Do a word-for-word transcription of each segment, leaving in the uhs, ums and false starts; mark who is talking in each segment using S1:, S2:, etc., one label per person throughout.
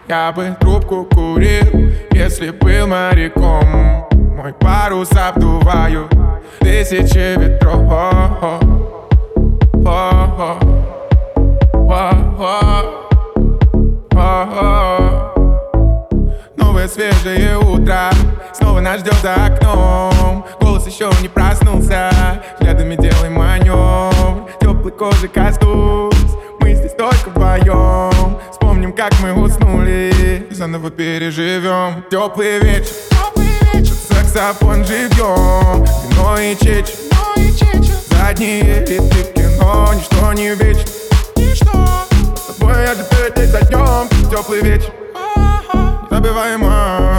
S1: Я бы трубку курил, если был моряком. Мой парус обдуваю тысячи ветров. Новое свежее утро снова нас ждет за окном. Голос еще не проснулся, взглядами делаем маневр. Теплой кожи коснусь, мы здесь только вдвоем. Вспомним, как мы уснули, заново переживем. Теплый вечер, саксофон живьем, вино и чечи, задние ряды в кино. Ничто не вечно, с тобой я где-то день за днем. Теплый вечер, незабываемо.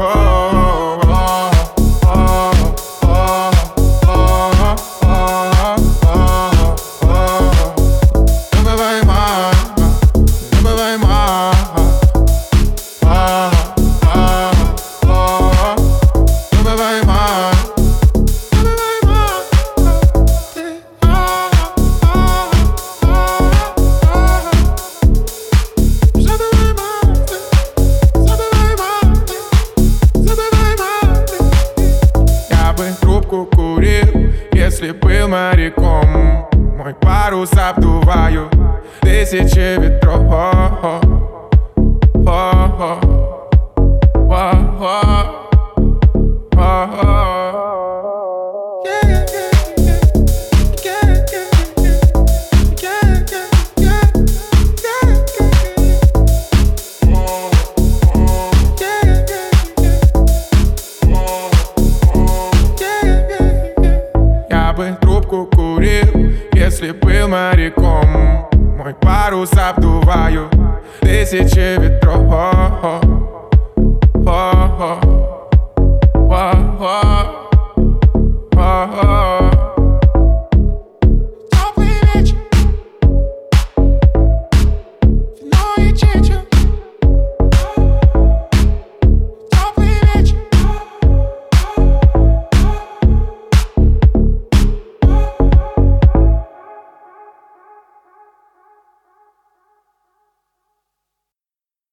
S1: Курил, если был моряком. Мой парус обдуваю тысячи ветров. Трубку курил, если был моряком. Мой парус обдуваю тысячи ветров.